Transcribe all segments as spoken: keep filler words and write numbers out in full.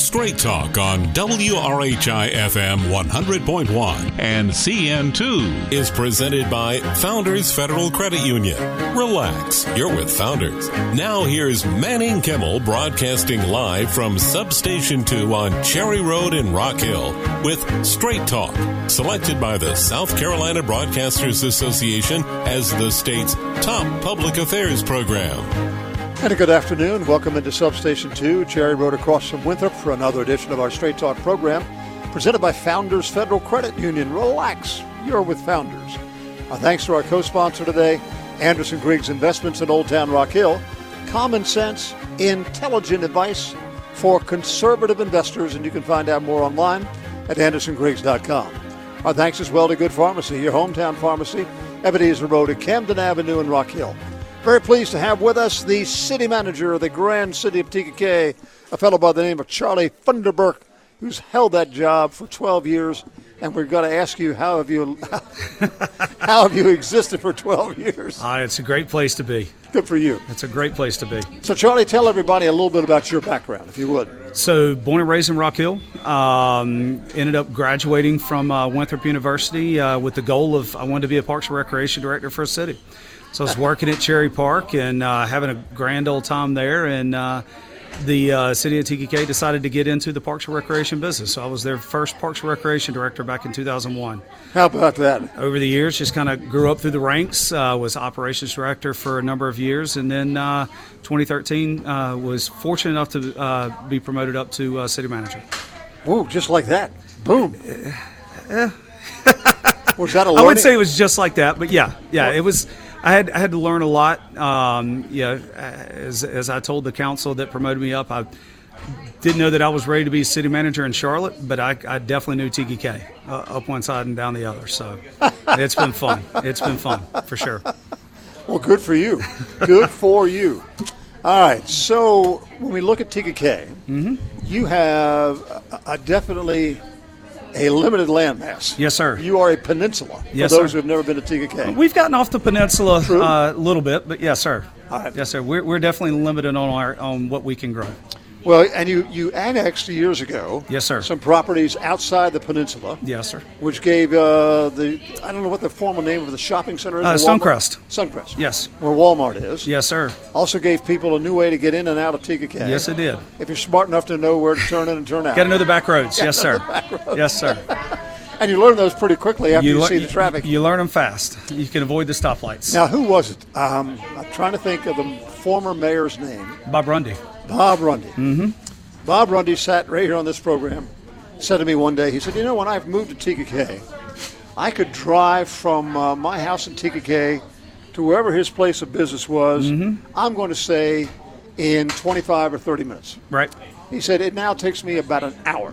Straight Talk on W R H I F M one hundred point one and C N two is presented by Founders Federal Credit Union. Relax, you're with Founders. Now here's Manning Kimmel broadcasting live from Substation two on Cherry Road in Rock Hill with Straight Talk, selected by the South Carolina Broadcasters Association as the state's top public affairs program. And a good afternoon. Welcome into Substation two, Cherry Road across from Winthrop for another edition of our Straight Talk program presented by Founders Federal Credit Union. Relax, you're with Founders. Our thanks to our co-sponsor today, Anderson Griggs Investments in Old Town Rock Hill. Common sense, intelligent advice for conservative investors, and you can find out more online at anderson griggs dot com. Our thanks as well to Good Pharmacy, your hometown pharmacy, Ebenezer Road at Camden Avenue in Rock Hill. Very pleased to have with us the city manager of the Grand City of T K K, a fellow by the name of Charlie Funderburk, who's held that job for twelve years. And we're going to ask you, how have you how have you existed for twelve years? Uh, it's a great place to be. Good for you. It's a great place to be. So, Charlie, tell everybody a little bit about your background, if you would. So, born and raised in Rock Hill. Um, ended up graduating from uh, Winthrop University uh, with the goal of I wanted to be a Parks and Recreation director for a city. So I was working at Cherry Park and uh, having a grand old time there, and uh, the uh, city of T K K decided to get into the Parks and Recreation business. So I was their first Parks and Recreation director back in two thousand one. How about that? Over the years, just kind of grew up through the ranks, uh, was operations director for a number of years, and then uh, twenty thirteen uh, was fortunate enough to uh, be promoted up to uh, city manager. Whoa, just like that. Boom. Uh, was that a learning? I would say it was just like that, but yeah, yeah, it was. I had I had to learn a lot. Um, yeah, as as I told the council that promoted me up, I didn't know that I was ready to be city manager in Charlotte, but I, I definitely knew T K K uh, up one side and down the other. So it's been fun. It's been fun for sure. Well, good for you. Good for you. All right. So when we look at T K K, mm-hmm. you have a, a definitely a limited landmass. Yes, sir. You are a peninsula, for yes, those sir. who have never been to T K K. We've gotten off the peninsula uh, a little bit, but yes, sir. All right. Yes, sir. We're, we're definitely limited on our on what we can grow. Well, and you, you annexed years ago. Yes, sir. Some properties outside the peninsula. Yes, sir. Which gave uh, the, I don't know what the formal name of the shopping center is. Uh, Stonecrest. Stonecrest. Yes. Where Walmart is. Yes, sir. Also gave people a new way to get in and out of T K K. Yes, it did. If you're smart enough to know where to turn in and turn out. Got to know the back roads. Yes, sir. Yes, sir. And you learn those pretty quickly after you, you see the traffic. You learn them fast. You can avoid the stoplights. Now, who was it? Um, I'm trying to think of the former mayor's name. Bob Rundy. Bob Rundy. Mm-hmm. Bob Rundy sat right here on this program, said to me one day, he said, you know, when I moved to T K K, I could drive from uh, my house in T K K to wherever his place of business was, mm-hmm. I'm going to say in twenty-five or thirty minutes. Right. He said, it now takes me about an hour.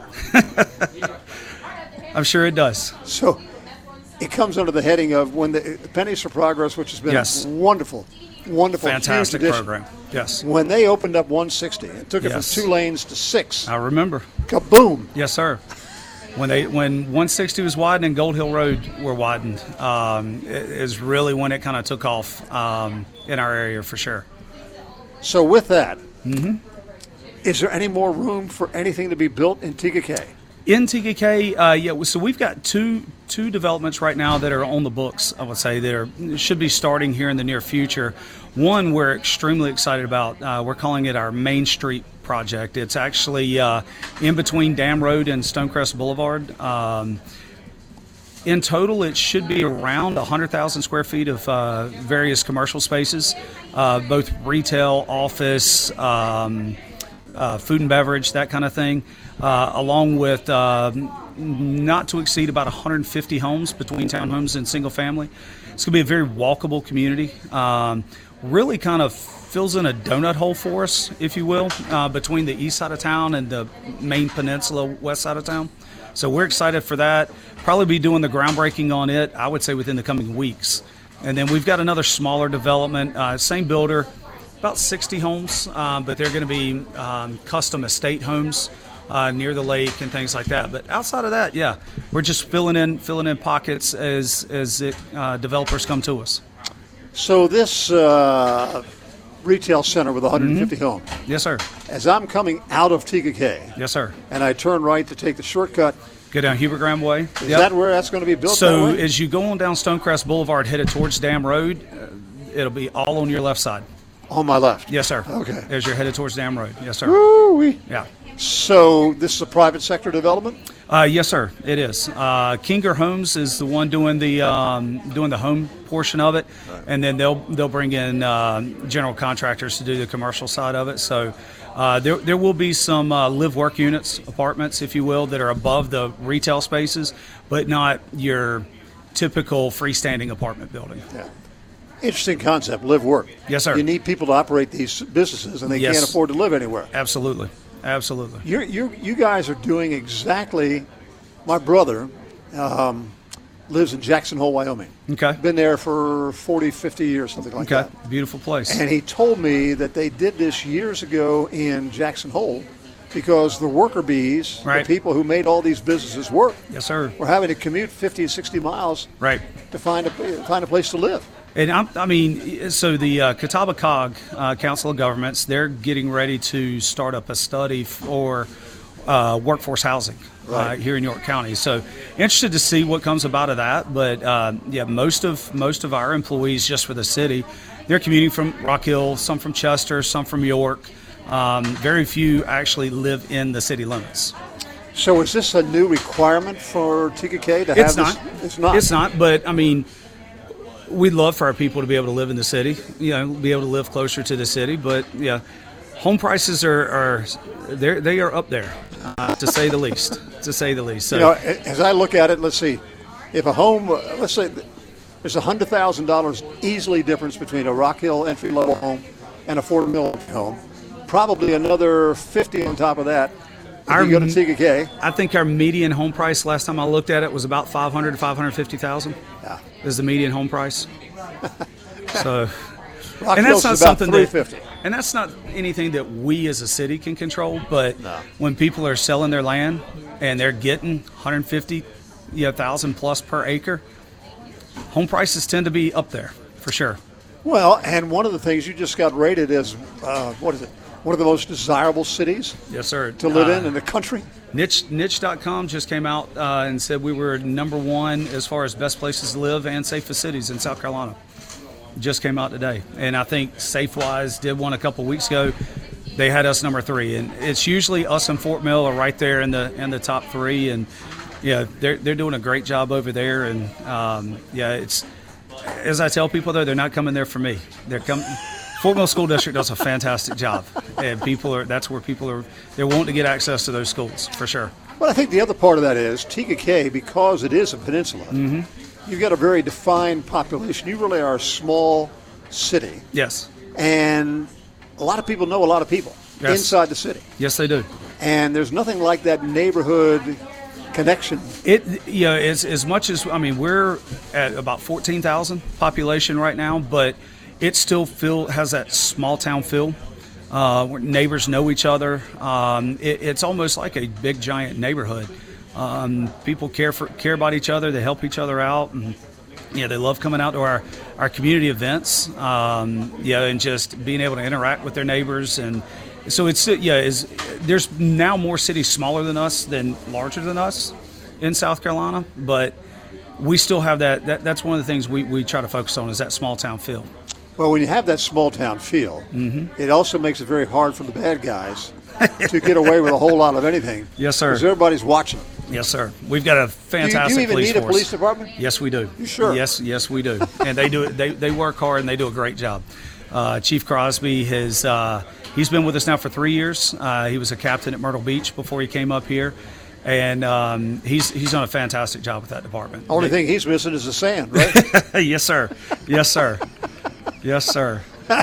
I'm sure it does. So it comes under the heading of when the Pennies for Progress, which has been yes. a wonderful, wonderful, fantastic huge program. Yes. When they opened up one sixty, it took it yes. from two lanes to six. I remember. Kaboom. Yes, sir. When they when one sixty was widened and Gold Hill Road were widened, um, is really when it kind of took off um, in our area for sure. So with that, mm-hmm. is there any more room for anything to be built in T K K? In T K K, uh, yeah. So we've got two two developments right now that are on the books. I would say that are, should be starting here in the near future. One we're extremely excited about. Uh, we're calling it our Main Street project. It's actually uh, in between Dam Road and Stonecrest Boulevard. Um, in total, it should be around one hundred thousand square feet of uh, various commercial spaces, uh, both retail, office, um, uh, food and beverage, that kind of thing. Uh, along with uh, not to exceed about one hundred fifty homes between townhomes and single family. It's going to be a very walkable community. Um, really kind of fills in a donut hole for us, if you will, uh, between the east side of town and the main peninsula west side of town. So we're excited for that. Probably be doing the groundbreaking on it, I would say, within the coming weeks. And then we've got another smaller development, uh, same builder, about sixty homes, uh, but they're going to be um, custom estate homes. Uh, near the lake and things like that, but outside of that, yeah, we're just filling in filling in pockets as as it, uh, developers come to us. So this uh, retail center with one hundred fifty Mm-hmm. homes. Yes, sir. As I'm coming out of T K K, Yes, sir. and I turn right to take the shortcut, Go down Hubert Graham Way. is Yep. that where that's going to be built? So that way? as you go on down Stonecrest Boulevard, headed towards Dam Road, uh, it'll be all on your left side. On my left. Yes, sir. Okay. As you're headed towards Dam Road. Yes, sir. Woo-wee. Yeah. So this is a private sector development? Uh, yes, sir. It is. Uh, Kinger Homes is the one doing the um, doing the home portion of it, and then they'll they'll bring in uh, general contractors to do the commercial side of it. So uh, there there will be some uh, live work units, apartments, if you will, that are above the retail spaces, but not your typical freestanding apartment building. Yeah. Interesting concept, live work. Yes, sir. You need people to operate these businesses, and they Yes. can't afford to live anywhere. Absolutely. Absolutely. You're, you're, you guys are doing exactly. My brother um, lives in Jackson Hole, Wyoming. Okay. Been there for forty, fifty years, something like Okay. that. Beautiful place. And he told me that they did this years ago in Jackson Hole because the worker bees, Right. the people who made all these businesses work, Yes, sir. were having to commute fifty, sixty miles Right. to find a, find a place to live. And I'm, I mean, so the uh, Catawba Cog uh, Council of Governments, they're getting ready to start up a study for uh, workforce housing uh, Right. here in York County. So interested to see what comes about of that. But uh, yeah, most of most of our employees just for the city, they're commuting from Rock Hill, some from Chester, some from York. Um, very few actually live in the city limits. So is this a new requirement for T K K to have It's this? not. It's not. It's not. But I mean, we'd love for our people to be able to live in the city, you know, be able to live closer to the city. But yeah, home prices are, are they're, they are up there, uh, to say the least. To say the least. So You know, as I look at it, let's see. If a home, uh, let's say there's one hundred thousand dollars easily difference between a Rock Hill entry-level home and a Fort Mill home. Probably another fifty on top of that if Our you go to m- T K K. I think our median home price last time I looked at it was about five hundred to five hundred fifty thousand. Yeah. Is the median home price. So. Rock And Hill's that's not about something three that, fifty. and that's not anything that we as a city can control. But No. when people are selling their land and they're getting one hundred fifty, you know, thousand plus per acre, home prices tend to be up there for sure. Well, and one of the things you just got rated as, uh, what is it, one of the most desirable cities Yes, sir. to live in Uh, in the country. Niche niche dot com just came out uh, and said we were number one as far as best places to live and safest cities in South Carolina. Just came out today, and I think SafeWise did one a couple weeks ago. They had us number three, and it's usually us and Fort Mill are right there in the in the top three, and yeah, they're they're doing a great job over there, and um, yeah, it's as I tell people though, they're not coming there for me. They're coming. Fort Mill School District does a fantastic job, and people are that's where people are they're wanting to get access to those schools for sure. But I think the other part of that is T K K, because it is a peninsula, Mm-hmm. you've got a very defined population. You really are a small city, Yes, and a lot of people know a lot of people Yes. inside the city. yes, they do. And there's nothing like that neighborhood connection. It you know as as much as I mean we're at about fourteen thousand population right now, but it still feel has that small town feel. Uh, where neighbors know each other. Um, it, it's almost like a big giant neighborhood. Um, people care for care about each other. They help each other out. And, yeah, they love coming out to our, our community events. Um, yeah, and just being able to interact with their neighbors. And so it's yeah, is there's now more cities smaller than us than larger than us in South Carolina, but we still have that. that that's one of the things we, we try to focus on is that small town feel. Well, when you have that small town feel, Mm-hmm. it also makes it very hard for the bad guys to get away with a whole lot of anything. Yes, sir. Because everybody's watching. Yes, sir. We've got a Do you, fantastic do you even police need a force. police department? Yes, we do. You sure? Yes, yes, we do. And they do it. They they work hard and they do a great job. Uh, Chief Crosby has uh, he's been with us now for three years. Uh, he was a captain at Myrtle Beach before he came up here, and um, he's he's done a fantastic job with that department. Only thing he's missing is the sand, right? Yes, sir. Yes, sir. Yes, sir.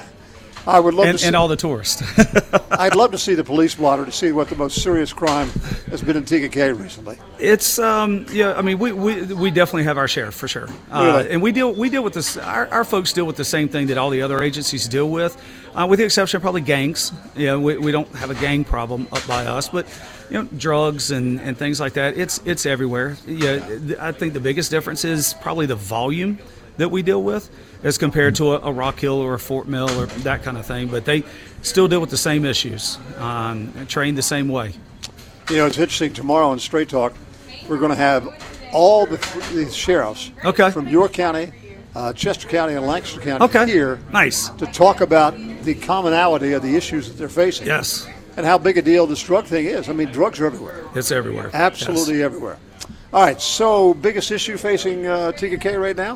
I would love And, to see, and all the tourists. I'd love to see the police blotter to see what the most serious crime has been in T K K recently. It's um yeah I mean we, we we definitely have our share for sure uh, Really? and we deal we deal with this our, our folks deal with the same thing that all the other agencies deal with, uh, with the exception of probably gangs. You know, we, we don't have a gang problem up by us, but you know, drugs and, and things like that, it's it's everywhere. Yeah, th- I think the biggest difference is probably the volume that we deal with as compared to a, a Rock Hill or a Fort Mill or that kind of thing. But they still deal with the same issues, um, and train the same way. You know, it's interesting. Tomorrow in Straight Talk, we're going to have all the, the sheriffs okay. from York County, uh, Chester County, and Lancaster County okay. here nice. to talk about the commonality of the issues that they're facing. Yes. And how big a deal this drug thing is. I mean, drugs are everywhere. It's everywhere. Absolutely yes. everywhere. All right, so biggest issue facing uh, T K K right now?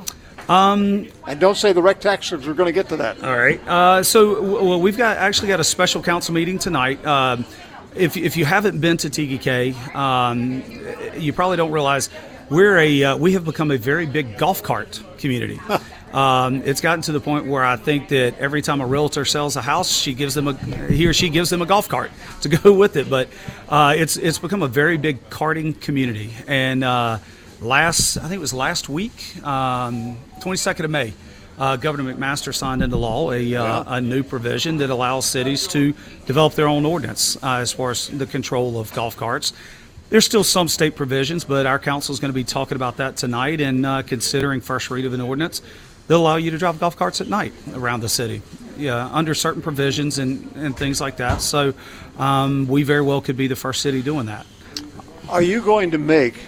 Um, and don't say the rec taxers. We're going to get to that. All right. Uh, so well, we've got actually got a special council meeting tonight. Um, if if you haven't been to T K K, um, you probably don't realize we're a uh, we have become a very big golf cart community. Um, it's gotten to the point where I think that every time a realtor sells a house, she gives them a he or she gives them a golf cart to go with it. But uh, it's it's become a very big karting community. And uh, last I think it was last week, um, twenty-second of May, uh, Governor McMaster signed into law a uh, yeah. a new provision that allows cities to develop their own ordinance uh, as far as the control of golf carts. There's still some state provisions, but our council is going to be talking about that tonight and uh, considering first read of an ordinance. They'll allow you to drive golf carts at night around the city, yeah, under certain provisions and, and things like that. So um, we very well could be the first city doing that. Are you going to make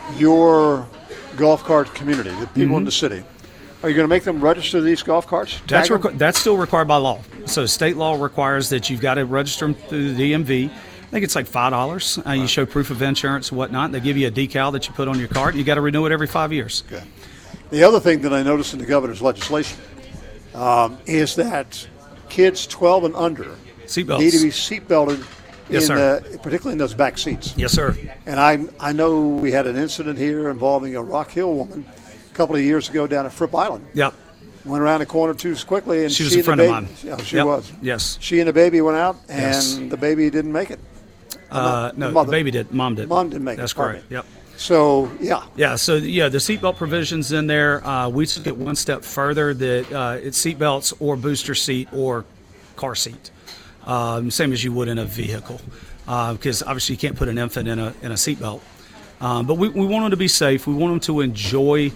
your golf cart community, the people mm-hmm. in the city, are you going to make them register these golf carts? That's requ- that's still required by law. So state law requires that you've got to register them through the D M V. I think it's like five dollars. Uh, you show proof of insurance and whatnot. They give you a decal that you put on your cart. You got to renew it every five years. Okay. The other thing that I noticed in the governor's legislation um, is that kids twelve and under Seatbelts. need to be seatbelted, yes, in, sir. Uh, particularly in those back seats. Yes, sir. And I I know we had an incident here involving a Rock Hill woman a couple of years ago down at Fripp Island. Yep. Went around the corner too quickly, and she was she a friend and of the baby, mine. Oh, she yep. was. Yes. She and the baby went out, and yes. the baby didn't make it. Uh, no, the, the baby did. Mom did. Mom didn't make That's it. That's correct. Okay. Yep. So, yeah. Yeah, so, yeah, the seatbelt provisions in there, uh, we took it one step further that uh, it's seatbelts or booster seat or car seat, um, same as you would in a vehicle, because uh, obviously you can't put an infant in a in a seatbelt. Um, but we, we want them to be safe. We want them to enjoy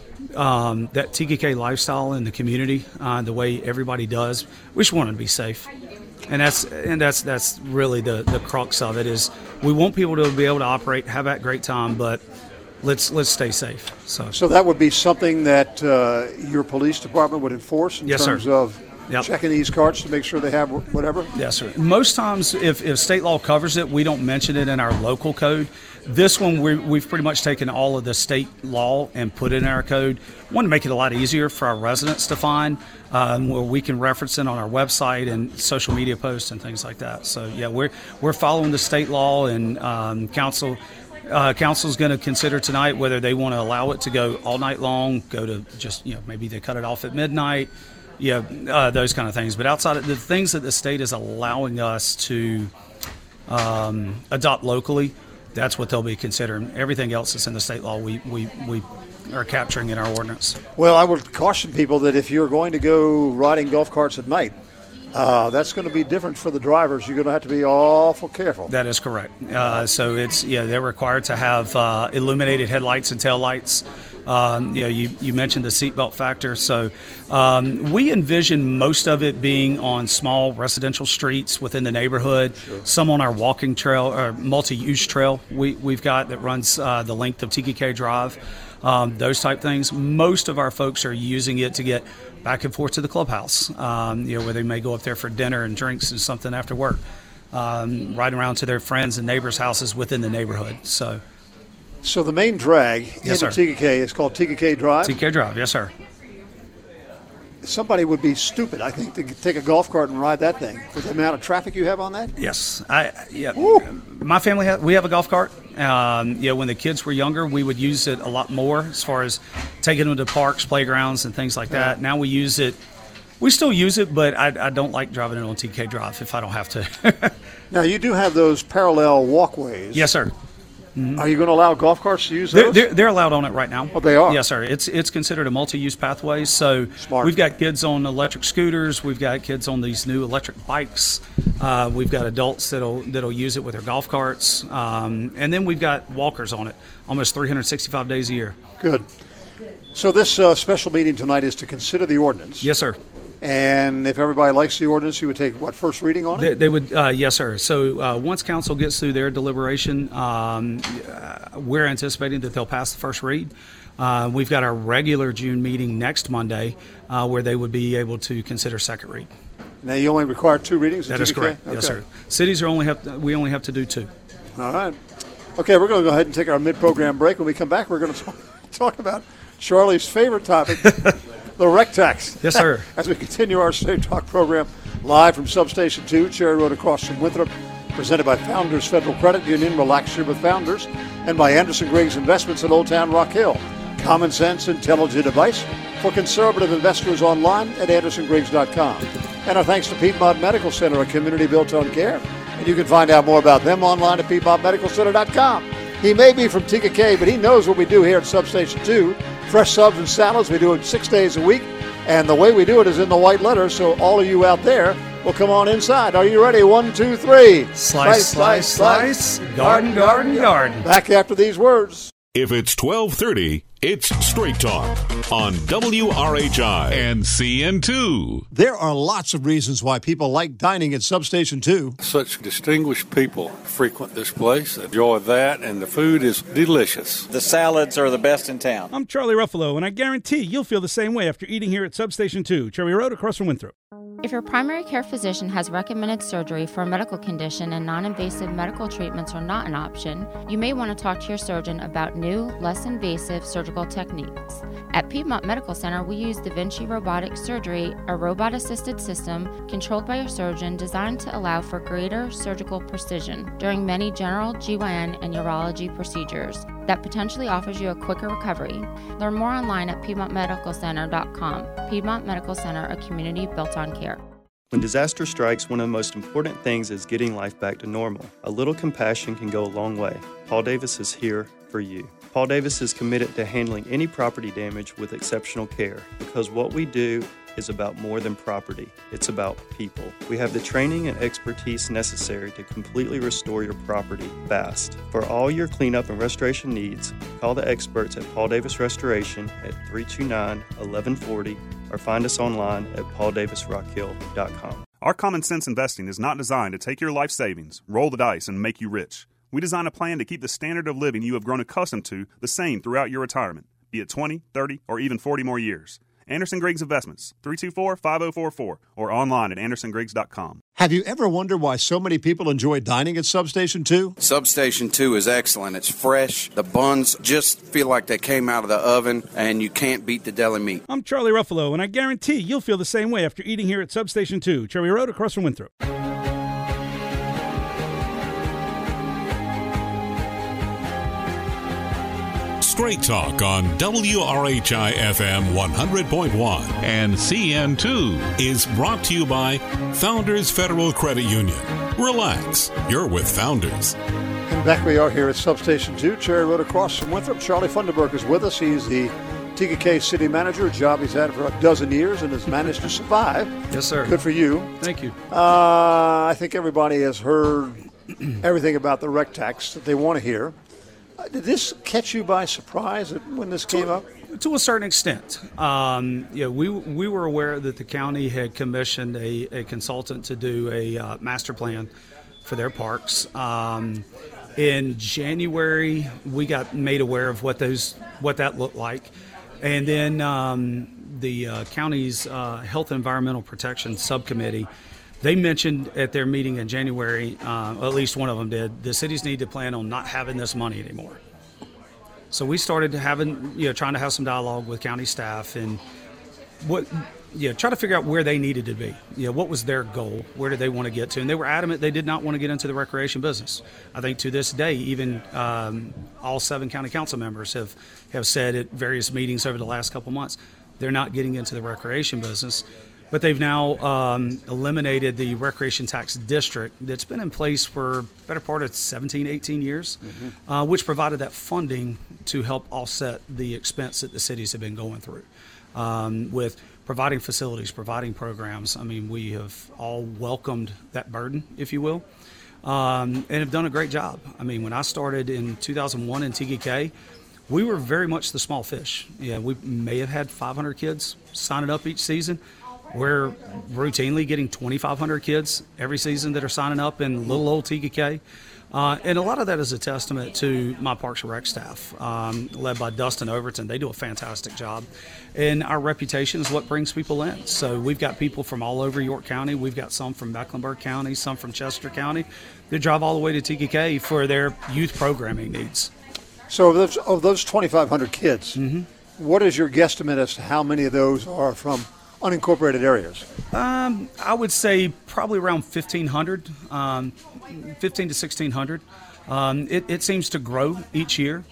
um, that T K K lifestyle in the community uh, the way everybody does. We just want them to be safe. And that's and that's that's really the, the crux of it is we want people to be able to operate, have that great time, but let's let's stay safe. So, so that would be something that uh, your police department would enforce in yes, terms sir. of yep. checking these carts to make sure they have whatever? Yes, sir. Most times, if, if state law covers it, we don't mention it in our local code. This one, we, we've pretty much taken all of the state law and put it in our code. We want to make it a lot easier for our residents to find, um, where we can reference it on our website and social media posts and things like that. So, yeah, we're we're following the state law, and um, council uh, council's going to consider tonight whether they want to allow it to go all night long, go to just, you know, maybe they cut it off at midnight. Yeah, uh, those kind of things. But outside of the things that the state is allowing us to um, adopt locally, that's what they'll be considering. Everything else that's in the state law, we, we, we are capturing in our ordinance. Well, I would caution people that if you're going to go riding golf carts at night, uh, that's going to be different for the drivers. You're going to have to be awful careful. That is correct. Uh, so it's yeah, they're required to have uh, illuminated headlights and taillights. Um, you know, you, you mentioned the seatbelt factor. So um, we envision most of it being on small residential streets within the neighborhood, sure. Some on our walking trail or multi-use trail we, we've got that runs uh, the length of T K K Drive, um, those type things. Most of our folks are using it to get back and forth to the clubhouse, um, you know, where they may go up there for dinner and drinks and something after work, um, riding around to their friends and neighbors' houses within the neighborhood. So. So the main drag yes, into sir. T K K is called T K K Drive? T K K Drive, yes, sir. Somebody would be stupid, I think, to take a golf cart and ride that thing with the amount of traffic you have on that. Yes. I yeah. Woo. My family, ha- we have a golf cart. Um, you know, when the kids were younger, we would use it a lot more as far as taking them to parks, playgrounds, and things like that. Yeah. Now we use it. We still use it, but I, I don't like driving it on T K K Drive if I don't have to. Now, you do have those parallel walkways. Yes, sir. Mm-hmm. Are you going to allow golf carts to use they're, those? They're, they're allowed on it right now. Oh, they are? Yes, sir. It's it's considered a multi-use pathway. So Smart. We've got kids on electric scooters. We've got kids on these new electric bikes. Uh, we've got adults that'll that'll use it with their golf carts. Um, and then we've got walkers on it almost three hundred sixty-five days a year. Good. So this uh, special meeting tonight is to consider the ordinance. Yes, sir. And if everybody likes the ordinance, you would take, what, first reading on it? They, they would, uh, yes, sir. So uh, once council gets through their deliberation, um, uh, we're anticipating that they'll pass the first read. Uh, we've got our regular June meeting next Monday uh, where they would be able to consider second read. Now, you only require two readings? That is correct. Okay. Yes, sir. Cities are only have to, we only have to do two. All right. Okay, we're going to go ahead and take our mid-program break. When we come back, we're going to talk, talk about Charlie's favorite topic, the rec tax. Yes, sir. As we continue our State Talk program live from Substation two, Cherry Road across from Winthrop, presented by Founders Federal Credit Union, Relax Here with Founders, and by Anderson Griggs Investments in Old Town Rock Hill. Common sense, intelligent advice for conservative investors online at anderson griggs dot com. And our thanks to Piedmont Medical Center, a community built on care. And you can find out more about them online at piedmont medical center dot com. He may be from T K K, but he knows what we do here at Substation two. Fresh subs and salads, we do it six days a week. And the way we do it is in the white letters, so all of you out there will come on inside. Are you ready? One, two, three. Slice, slice, slice. slice. Garden, garden, garden. Back after these words. If it's twelve thirty, it's Straight Talk on W R H I and C N two. There are lots of reasons why people like dining at Substation two. Such distinguished people frequent this place, enjoy that, and the food is delicious. The salads are the best in town. I'm Charlie Ruffalo, and I guarantee you'll feel the same way after eating here at Substation two, Cherry Road across from Winthrop. If your primary care physician has recommended surgery for a medical condition and non-invasive medical treatments are not an option, you may want to talk to your surgeon about new, less invasive surgical techniques. At Piedmont Medical Center, we use Da Vinci Robotic Surgery, a robot-assisted system controlled by your surgeon designed to allow for greater surgical precision during many general G Y N and urology procedures that potentially offers you a quicker recovery. Learn more online at piedmont medical center dot com. Piedmont Medical Center, a community built on care. When disaster strikes, one of the most important things is getting life back to normal. A little compassion can go a long way. Paul Davis is here for you. Paul Davis is committed to handling any property damage with exceptional care because what we do is about more than property. It's about people. We have the training and expertise necessary to completely restore your property fast. For all your cleanup and restoration needs, call the experts at Paul Davis Restoration at three two nine, one one four zero or find us online at paul davis rock hill dot com. Our common sense investing is not designed to take your life savings, roll the dice, and make you rich. We design a plan to keep the standard of living you have grown accustomed to the same throughout your retirement, be it twenty, thirty, or even forty more years. Anderson Griggs Investments, three two four, five zero four four, or online at anderson griggs dot com. Have you ever wondered why so many people enjoy dining at Substation two? Substation two is excellent. It's fresh. The buns just feel like they came out of the oven, and you can't beat the deli meat. I'm Charlie Ruffalo, and I guarantee you'll feel the same way after eating here at Substation two, Cherry Road across from Winthrop. Straight Talk on W R H I F M one hundred point one and C N two is brought to you by Founders Federal Credit Union. Relax, you're with Founders. And back we are here at Substation two, Cherry Road across from Winthrop. Charlie Funderburg is with us. He's the T K K city manager, a job he's had for a dozen years and has managed to survive. Yes, sir. Good for you. Thank you. Uh, I think everybody has heard everything about the rec tax that they want to hear. Did this catch you by surprise when this came up? To a certain extent. Um, yeah, we we were aware that the county had commissioned a, a consultant to do a uh, master plan for their parks. Um, in January, we got made aware of what those what that looked like, and then um, the uh, county's uh, Health and Environmental Protection Subcommittee. They mentioned at their meeting in January, uh, at least one of them did, the cities need to plan on not having this money anymore. So we started having, you know, trying to have some dialogue with county staff and what, you know, try to figure out where they needed to be. You know, what was their goal? Where did they want to get to? And they were adamant they did not want to get into the recreation business. I think to this day, even um, all seven county council members have, have said at various meetings over the last couple months, they're not getting into the recreation business. But they've now um, eliminated the recreation tax district that's been in place for a better part of seventeen, eighteen years, mm-hmm. uh, which provided that funding to help offset the expense that the cities have been going through um, with providing facilities, providing programs. I mean, we have all welcomed that burden, if you will, um, and have done a great job. I mean, when I started in two thousand one in T K K, we were very much the small fish. Yeah, we may have had five hundred kids signing up each season. We're routinely getting twenty-five hundred kids every season that are signing up in little old T K K. Uh, and a lot of that is a testament to my Parks and Rec staff, um, led by Dustin Overton. They do a fantastic job. And our reputation is what brings people in. So we've got people from all over York County. We've got some from Mecklenburg County, some from Chester County. They drive all the way to T K K for their youth programming needs. So of those, of those twenty-five hundred kids, mm-hmm. what is your guesstimate as to how many of those are from unincorporated areas? Um, I would say probably around fifteen hundred, um, fifteen to sixteen hundred. Um, it, it seems to grow each year.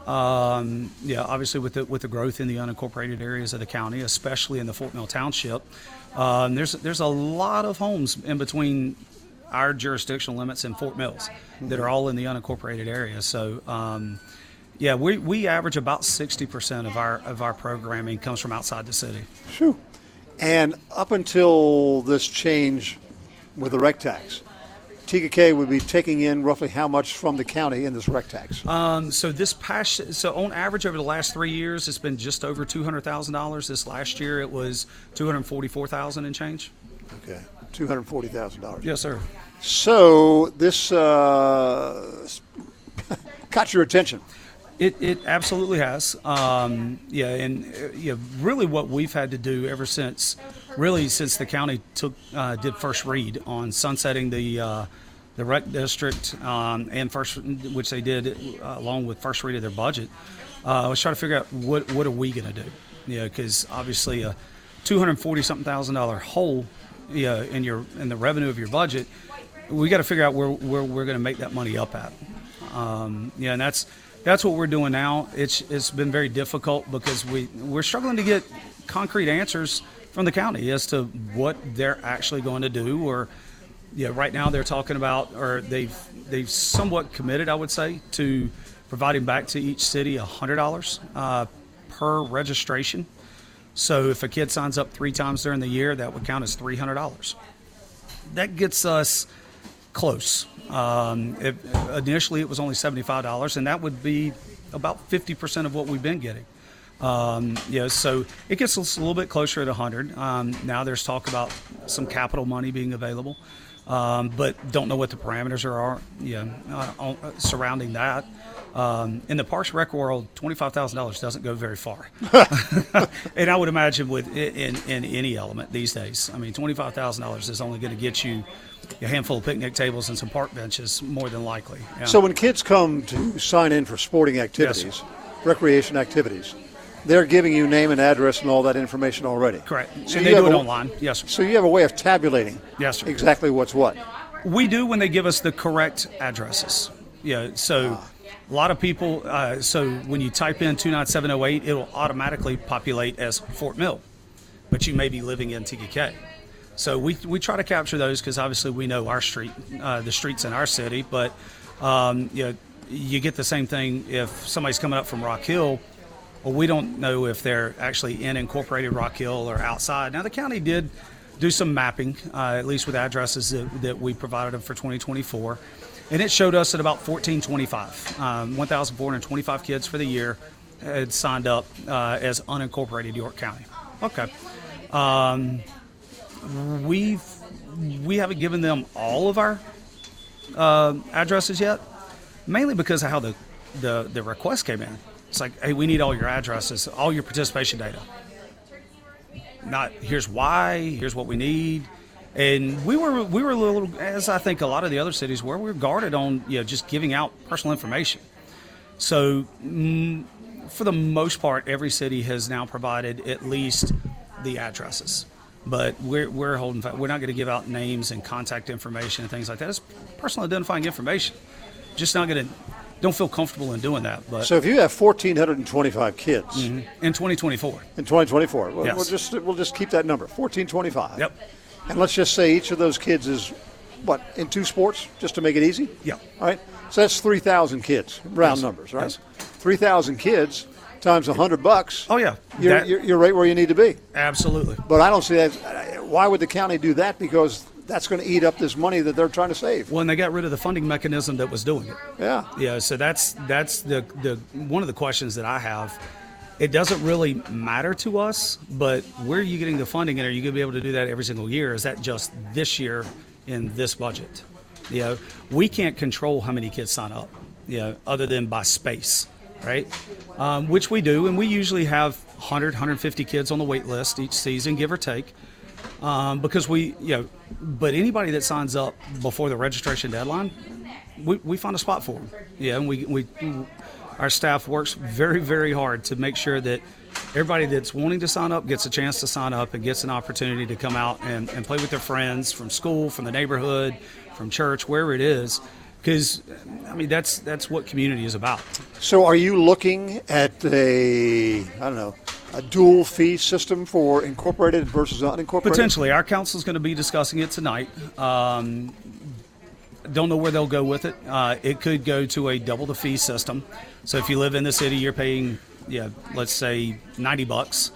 Um, yeah, obviously with the with the growth in the unincorporated areas of the county, especially in the Fort Mill Township, um, there's there's a lot of homes in between our jurisdictional limits and Fort Mills that are all in the unincorporated area. So. Um, Yeah, we, we average about sixty percent of our of our programming comes from outside the city. Sure. And up until this change with the rec tax, T K K would be taking in roughly how much from the county in this rec tax? Um, so this past, so on average over the last three years, it's been just over two hundred thousand dollars. This last year, it was two hundred forty-four thousand and change. Okay, two hundred forty thousand dollars. Yes, sir. So this uh, caught your attention. It, it absolutely has. Um, yeah, and uh, yeah, really what we've had to do ever since, really since the county took uh, did first read on sunsetting the uh, the rec district um, and first, which they did uh, along with first read of their budget, uh, was trying to figure out what what are we going to do? Yeah, because obviously a two hundred forty something thousand dollar hole, yeah, in your in the revenue of your budget, we got to figure out where where we're going to make that money up at. Um, yeah, and that's. That's what we're doing now. It's it's been very difficult because we we're struggling to get concrete answers from the county as to what they're actually going to do. Or, yeah, right now they're talking about, or they've they've somewhat committed, I would say, to providing back to each city a hundred dollars uh, per registration. So if a kid signs up three times during the year, that would count as three hundred dollars. That gets us close. Um, it, initially, it was only seventy-five dollars, and that would be about fifty percent of what we've been getting. Um, yeah, so it gets us a little bit closer at one hundred. Um, now there's talk about some capital money being available, um, but don't know what the parameters are, are yeah, uh, surrounding that. Um, in the Parks Rec world, twenty-five thousand dollars doesn't go very far. And I would imagine with in, in any element these days, I mean, twenty-five thousand dollars is only going to get you a handful of picnic tables and some park benches, more than likely. Yeah. So when kids come to sign in for sporting activities, yes, recreation activities, they're giving you name and address and all that information already. Correct. So and they do it a, online. Yes, sir. So you have a way of tabulating yes, sir. exactly what's what. We do when they give us the correct addresses. Yeah, so ah. a lot of people, uh, so when you type in two nine seven oh eight, it will automatically populate as Fort Mill, but you may be living in T K K. So we we try to capture those because obviously we know our street, uh, the streets in our city. But um, you know, you get the same thing if somebody's coming up from Rock Hill. Well, we don't know if they're actually in incorporated Rock Hill or outside. Now the county did do some mapping, uh, at least with addresses that, that we provided them for twenty twenty-four, and it showed us at about fourteen twenty-five, um, one thousand four hundred twenty-five kids for the year had signed up uh, as unincorporated York County. Okay. Um, We've we haven't given them all of our uh, addresses yet, mainly because of how the, the the request came in. It's like, hey, we need all your addresses, all your participation data. Not here's why, here's what we need, and we were we were a little, as I think a lot of the other cities were, we were guarded on you know just giving out personal information. So mm, for the most part, every city has now provided at least the addresses. But we're we're holding. We're not going to give out names and contact information and things like that. It's personal identifying information. Just not going to. Don't feel comfortable in doing that. But so if you have one thousand four hundred twenty-five kids mm-hmm. in twenty twenty-four, in twenty twenty-four, we'll, yes. we'll just we'll just keep that number one thousand twenty-five. Yep. And let's just say each of those kids is what in two sports, just to make it easy. Yeah. All right. So that's three thousand kids, round yes. numbers, right? Yes. Three thousand kids. Times a hundred bucks. Oh yeah, you're, that, you're you're right where you need to be. Absolutely. But I don't see that. Why would the county do that? Because that's going to eat up this money that they're trying to save. Well, and they got rid of the funding mechanism that was doing it. Yeah. Yeah, so that's that's the, the one of the questions that I have. It doesn't really matter to us, but where are you getting the funding, and are you going to be able to do that every single year? Is that just this year in this budget? You know, we can't control how many kids sign up, you know, other than by space, right? Um, which we do, and we usually have one hundred, one hundred fifty kids on the wait list each season, give or take, um, because we, you know, but anybody that signs up before the registration deadline, we, we find a spot for them. Yeah, and we we. Our staff works very, very hard to make sure that everybody that's wanting to sign up gets a chance to sign up and gets an opportunity to come out and, and play with their friends from school, from the neighborhood, from church, wherever it is. Because, I mean, that's that's what community is about. So are you looking at a, I don't know, a dual fee system for incorporated versus unincorporated? Potentially. Our council is going to be discussing it tonight. Um, don't know where they'll go with it. Uh, it could go to a double the fee system. So if you live in the city, you're paying, yeah, let's say ninety bucks.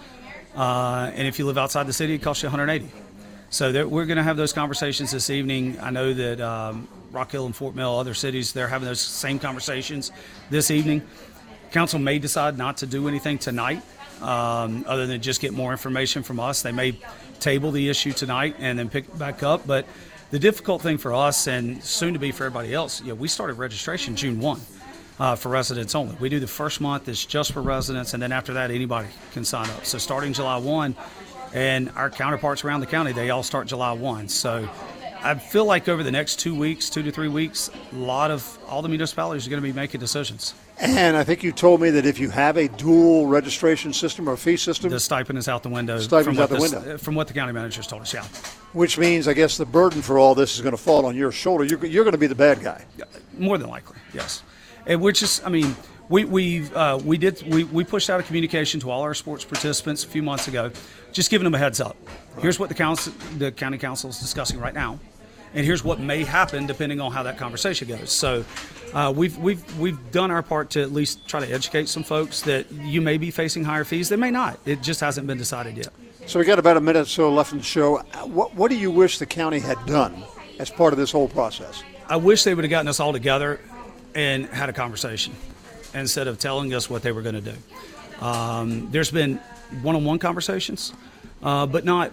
Uh, and if you live outside the city, it costs you one hundred eighty. So there, we're going to have those conversations this evening. I know that um, Rock Hill and Fort Mill, other cities, they're having those same conversations this evening. Council may decide not to do anything tonight, um, other than just get more information from us. They may table the issue tonight and then pick it back up. But the difficult thing for us, and soon to be for everybody else, you know, we started registration June first. Uh, for residents only. We do the first month is just for residents, and then after that, anybody can sign up. So starting July first, and our counterparts around the county, they all start July first. So I feel like over the next two weeks, two to three weeks, a lot of all the municipalities are going to be making decisions. And I think you told me that if you have a dual registration system or fee system, the stipend is out the window. Stipend's out the this, window. From what the county managers told us, yeah. Which means, I guess, the burden for all this is going to fall on your shoulder. You're, you're going to be the bad guy. More than likely, yes. And we're just, I mean, we we uh, we did we, we pushed out a communication to all our sports participants a few months ago, just giving them a heads up. Here's what the council, the county council is discussing right now, and here's what may happen depending on how that conversation goes. So, uh, we've we've we've done our part to at least try to educate some folks that you may be facing higher fees. They may not. It just hasn't been decided yet. So we got about a minute or so left in the show. What what do you wish the county had done as part of this whole process? I wish they would have gotten us all together and had a conversation instead of telling us what they were going to do. Um, there's been one-on-one conversations, uh, but not,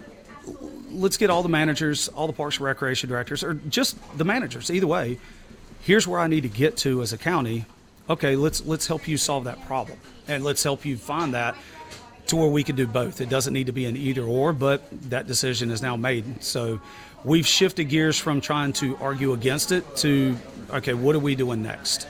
let's get all the managers, all the Parks and Recreation directors, or just the managers, either way. Here's where I need to get to as a county. Okay, let's let's help you solve that problem, and let's help you find that to where we can do both. It doesn't need to be an either or, but that decision is now made. So we've shifted gears from trying to argue against it to, okay, what are we doing next?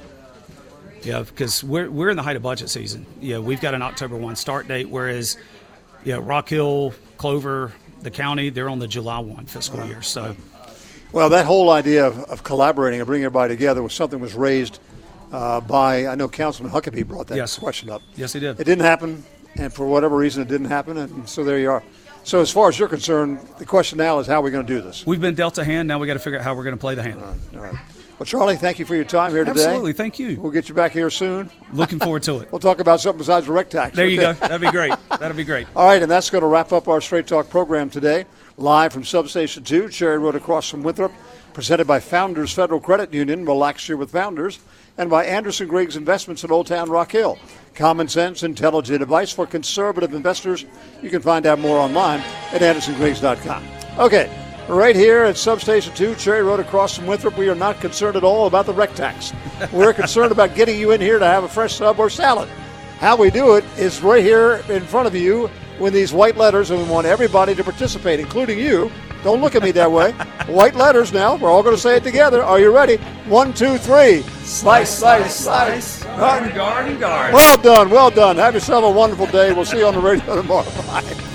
Yeah, because we're we're in the height of budget season. Yeah, we've got an October first start date, whereas, yeah, Rock Hill, Clover, the county, they're on the July first fiscal year. So, well, that whole idea of, of collaborating and bringing everybody together was something was raised uh, by, I know Councilman Huckabee brought that yes. question up. Yes, he did. It didn't happen, and for whatever reason, it didn't happen, and so there you are. So as far as you're concerned, the question now is how are we going to do this? We've been dealt a hand. Now we got to figure out how we're going to play the hand. All right. All right. Well, Charlie, thank you for your time here today. Absolutely. Thank you. We'll get you back here soon. Looking forward to it. We'll talk about something besides the rec tax. There you go. That'd be great. That'd be great. All right, and that's going to wrap up our Straight Talk program today. Live from Substation two, Cherry Road across from Winthrop. Presented by Founders Federal Credit Union. Relax here with Founders. And by Anderson Griggs Investments in Old Town Rock Hill. Common sense, intelligent advice for conservative investors. You can find out more online at anderson griggs dot com. Okay. Right here at Substation two, Cherry Road across from Winthrop, we are not concerned at all about the rec tax. We're concerned about getting you in here to have a fresh sub or salad. How we do it is right here in front of you with these white letters, and we want everybody to participate, including you. Don't look at me that way. White letters now. We're all going to say it together. Are you ready? One, two, three. Slice, slice, slice. Garden, garden, garden. Well done, well done. Have yourself a wonderful day. We'll see you on the radio tomorrow. Bye.